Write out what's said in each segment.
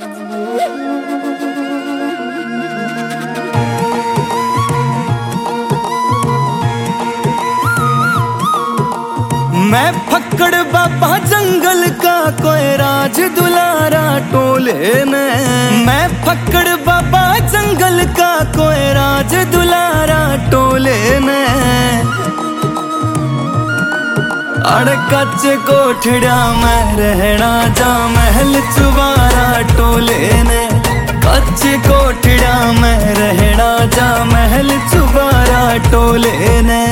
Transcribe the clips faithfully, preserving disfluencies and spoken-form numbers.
मैं फक्कड़ बाबा जंगल का कोई राज दुलारा टोले ने। मैं फक्कड़ बाबा जंगल का कोई राज दुलारा टोले ने। अड़ कच्चे कोठड़ा में रहना जा महल चुबारा टोले ने। कच्चे कोठड़ा में रहना जा महल चुबारा टोले ने।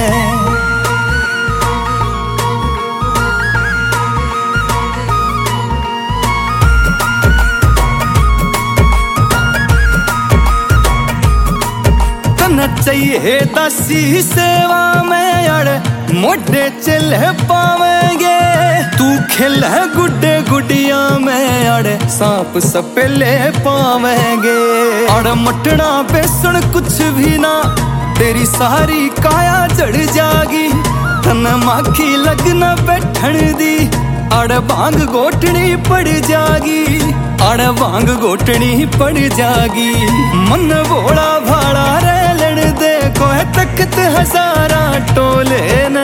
चाहिए दासी सेवा में अड़ मोटे चल पावेंगे। तू खेल गुड्डे गुडिया में अड़ सांप सपेले पावेंगे। अड़ मटना बेसन कुछ भी ना तेरी सारी काया जड़ जागी। तन माखी लगना बैठन दी अड़ भांग गोटनी पड़ जागी। अड़ भांग गोटनी पड़ जागी। मन भोला भाड़ा रे दे कोई तख्त हजारा टोले ने।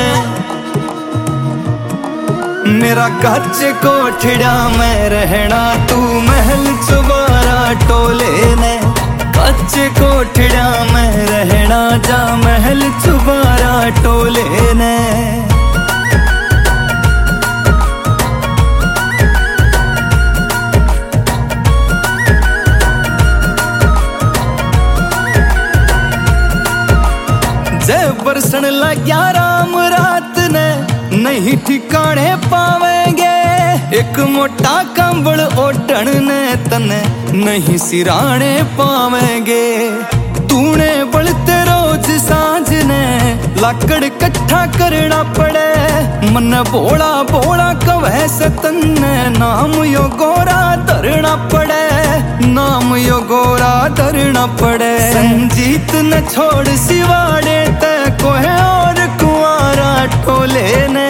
मेरा कच्चे कोठड़ा में रहना तू महल चुबारा टोले ने। कच्चे कोठड़ा में रहना जा महल चुबारा टोले ने। बरसन लग्या राम रात ने नहीं ठिकाने पावेंगे। एक मोटा कंबल ओढ़न ने तने नहीं सिराने पावेंगे। तूने बलते रोज सांझ ने लाकड़ कट्ठा करना पड़े। मन बोला बोला कवै से तन्ने नाम यो गोरा धरना पड़े। नाम यो गोरा धरना पड़े। संजीत न छोड़ सिवाड़े ते कोई और कुआरा टोले ने।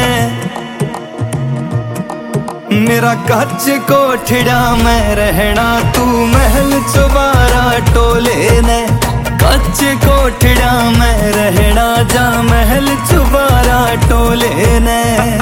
मेरा कच्चे कोठड़ा में रहना तू महल चुबारा टोले ने। कच्चे कोठड़ा में रहना जा महल चुबारा टोले ने।